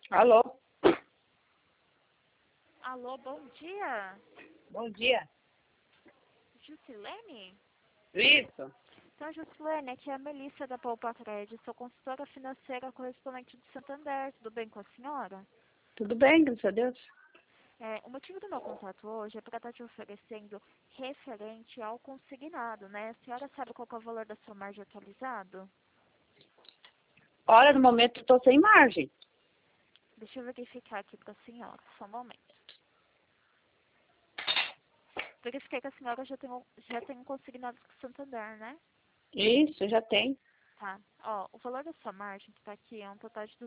Alô? Alô, bom dia. Bom dia. Jusilene? Isso. Então, Jusilene, aqui é a Melissa da Poupa Crédito. Sou consultora financeira correspondente do Santander. Tudo bem com a senhora? Tudo bem, graças a Deus. O motivo do meu contato hoje é para estar te oferecendo referente ao consignado, né? A senhora sabe qual que é o valor da sua margem atualizado? Olha, no momento eu tô sem margem. Deixa eu verificar aqui para a senhora, só um momento. Verifiquei que a senhora já tem um consignado com o Santander, né? Isso, já tem. Tá. Ó, o valor da sua margem que tá aqui é um total de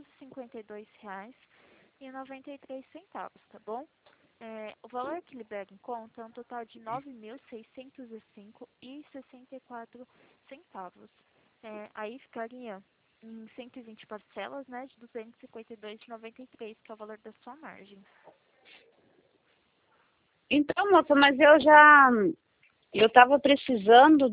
R$ 252,93, tá bom? O valor que libera em conta é um total de R$ 9.605,64. Aí ficaria em 120 parcelas, né, de R$ 252,93, que é o valor da sua margem. Então, moça, mas eu tava precisando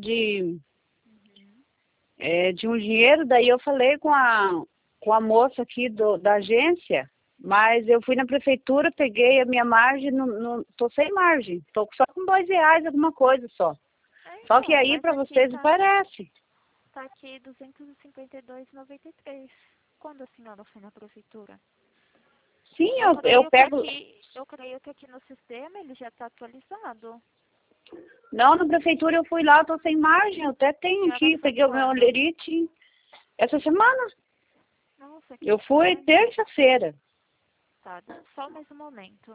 de um dinheiro, daí eu falei com a moça aqui da agência, mas eu fui na prefeitura, peguei a minha margem, tô sem margem, tô só com R$ 2, alguma coisa só. Só que Então, aí mas pra aqui vocês parece. tá aqui 252,93. Quando a senhora foi na prefeitura? Sim, Eu eu creio que pego. aqui no sistema ele já está atualizado. Não, na prefeitura eu fui lá, eu tô sem margem, eu até A tenho senhora aqui, foi peguei o meu quando? lerite essa semana. Nossa, que Eu fui estranho. terça-feira. Tá, só mais um momento.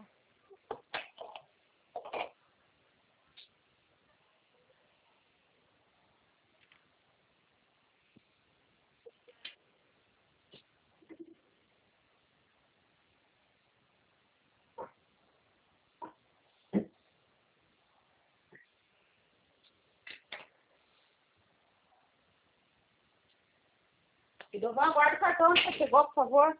Então, aguarda o cartão, você chegou, por favor.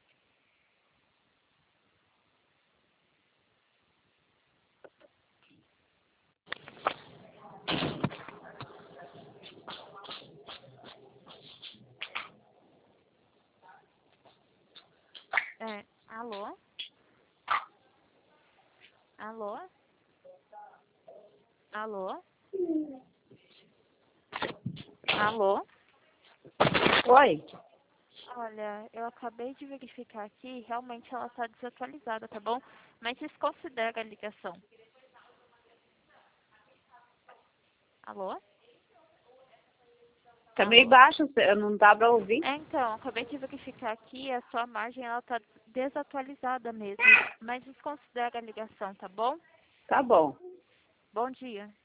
Alô? Alô? Alô? Alô? Oi. Olha, eu acabei de verificar aqui, realmente ela está desatualizada, tá bom? Mas desconsidera a ligação. Alô? Tá meio Alô? baixo, não dá pra ouvir. Então, acabei de verificar aqui, a sua margem ela tá desatualizada mesmo. Mas desconsidera a ligação, tá bom? Tá bom. Bom dia.